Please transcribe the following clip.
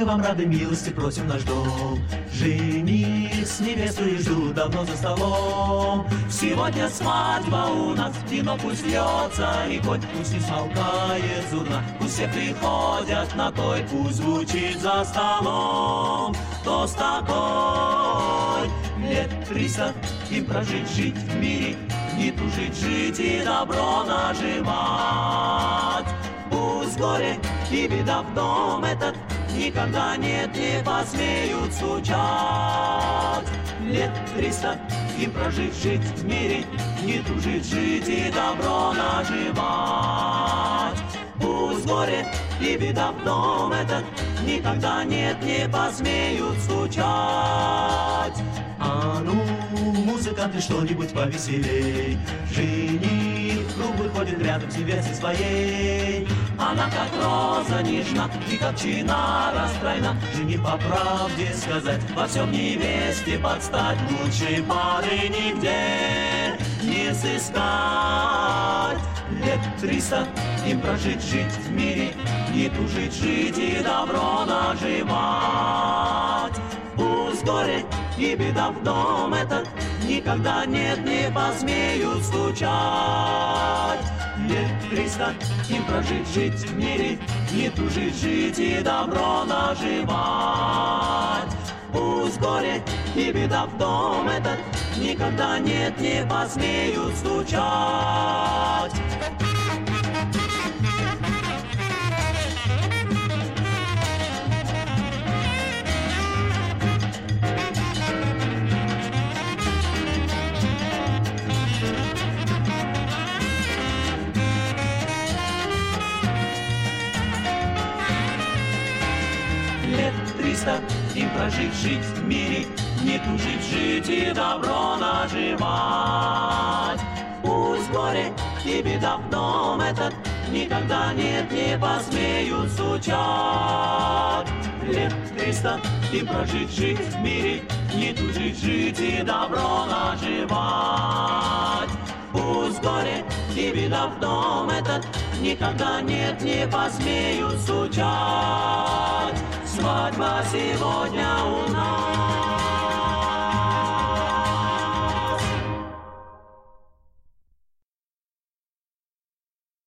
Мы вам рады, милости просим наш дом. Жених с невестой ждут давно за столом. Сегодня свадьба у нас, вино пусть льется, и хоть пусть не смолкает зурна. Пусть все приходят на той, пусть звучит за столом. Тост такой, лет 300 им прожить, жить в мире, не тужить, жить и добро наживать. Пусть горе и беда в дом этот никогда нет, не посмеют стучать. Лет 300 им прожить, жить в мире, не тужить, жить и добро наживать. Пусть горе и беда в дом этот никогда нет, не посмеют стучать. А ну, музыканты, что-нибудь повеселей. Жених в круг выходит рядом с невестой своей. Она как роза нежна и как чина растройна. Жених, по правде сказать, во всем невесте подстать. Лучшей пары нигде не сыскать. Лет 300 им прожить, жить в мире, не тужить, жить и добро наживать. Пусть горе и беда в дом этот никогда нет, не посмеют стучать. Лет 300 им прожить, жить в мире, не тужить, жить и добро наживать. Пусть горе и беда в дом этот никогда нет, не посмеют стучать. Лет 300 им прожить, жить в мире, не тужить, жить и добро наживать. Пусть горе и беда в дом этот никогда нет, не посмеют стучать. Лет 300 им прожить, жить в мире, не тужить, жить и добро наживать. Пусть горе и беда в дом этот никогда нет, не посмеют стучать. Свадьба сегодня у нас.